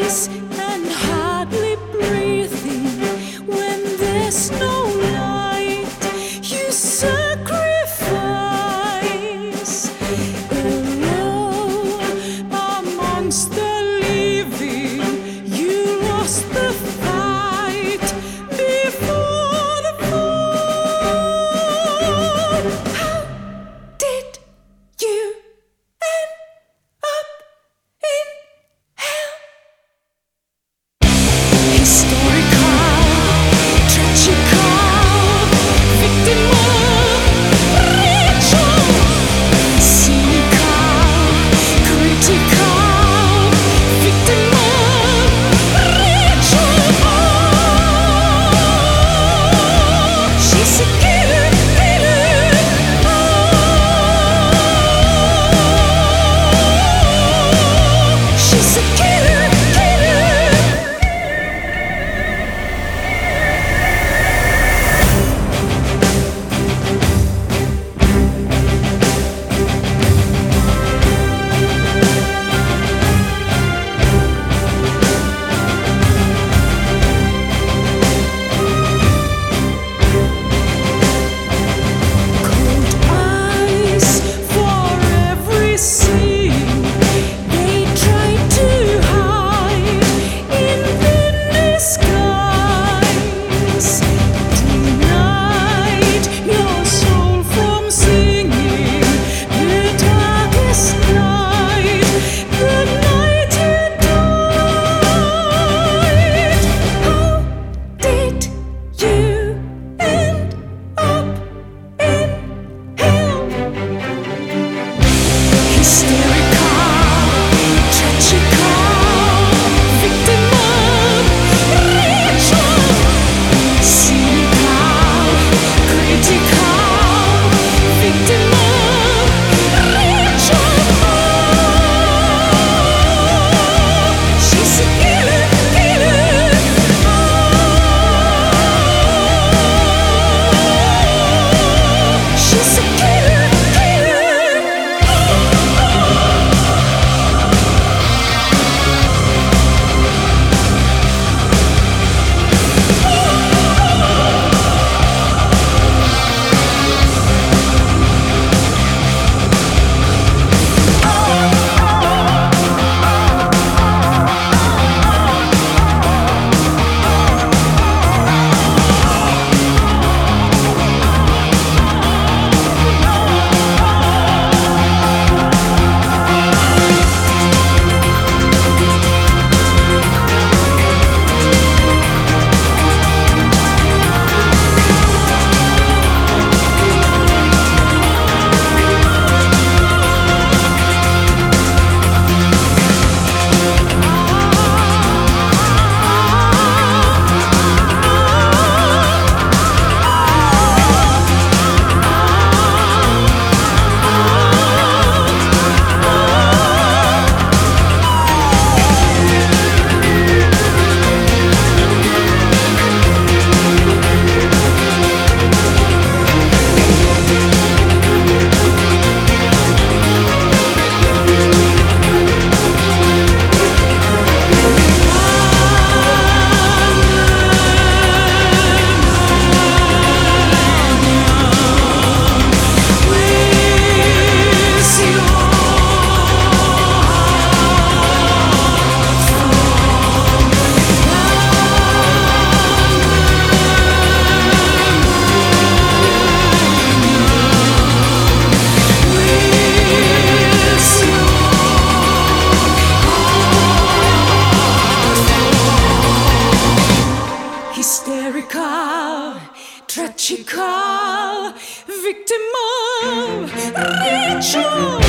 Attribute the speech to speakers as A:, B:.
A: eyes and hardly breathing when there's no light. You sacrifice alone amongst the living. You lost the fight before the fall. How did you end up in hell? Historical, tragical, victim of ritual, cynical, critical, victim of ritual. She's a killer, she's a killer, cold eyes for every scene. They try to hide in thin disguise. Denied your soul from singing the darkest night, the night you died. How did you end up in hell? Hysterical, tragical, victim of ritual, cynical, critical, victim of ritual. She's a killer, she's a killer. Hysterical, tragical, victim of ritual.